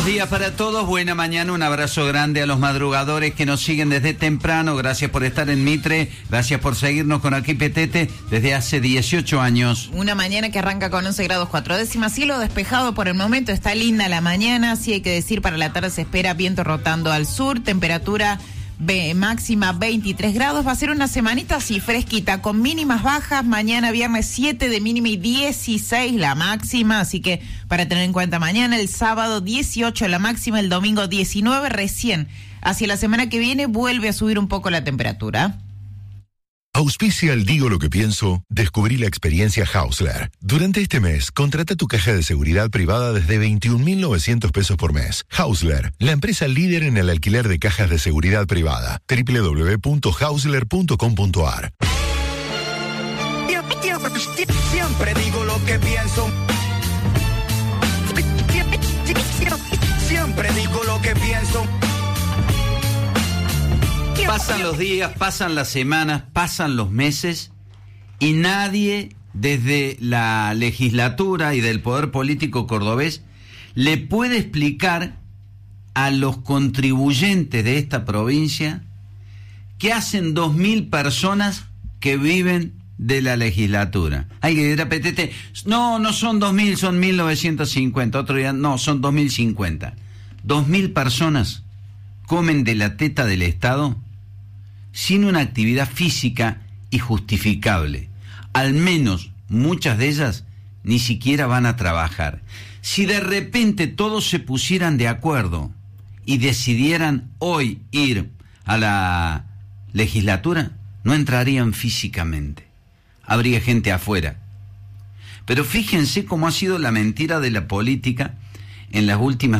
Buenos días para todos, buena mañana, un abrazo grande a los madrugadores que nos siguen desde temprano, gracias por estar en Mitre, gracias por seguirnos con Aquí Petete desde hace 18 años. Una mañana que arranca con 11 grados 4 décimas, cielo despejado por el momento, está linda la mañana, sí hay que decir, para la tarde se espera viento rotando al sur, temperatura máxima 23 grados, va a ser una semanita así fresquita, con mínimas bajas, mañana viernes 7 de mínima y 16 la máxima, así que para tener en cuenta mañana, el sábado 18 la máxima, el domingo 19, recién hacia la semana que viene vuelve a subir un poco la temperatura. Auspicia el Digo lo que pienso, descubrí la experiencia Hausler. Durante este mes, contrata tu caja de seguridad privada desde 21.900 pesos por mes. Hausler, la empresa líder en el alquiler de cajas de seguridad privada. www.hausler.com.ar. Siempre digo lo que pienso. Siempre digo lo que pienso. Pasan los días, pasan las semanas, pasan los meses y nadie desde la legislatura y del poder político cordobés le puede explicar a los contribuyentes de esta provincia qué hacen 2.000 personas que viven de la legislatura. Hay que dirá, Petete, no son 2.000, son 1.950. Otro día, no, son 2.050. 2.000 personas comen de la teta del Estado sin una actividad física y justificable. Al menos muchas de ellas ni siquiera van a trabajar. Si de repente todos se pusieran de acuerdo y decidieran hoy ir a la legislatura, no entrarían físicamente. Habría gente afuera. Pero fíjense cómo ha sido la mentira de la política en las últimas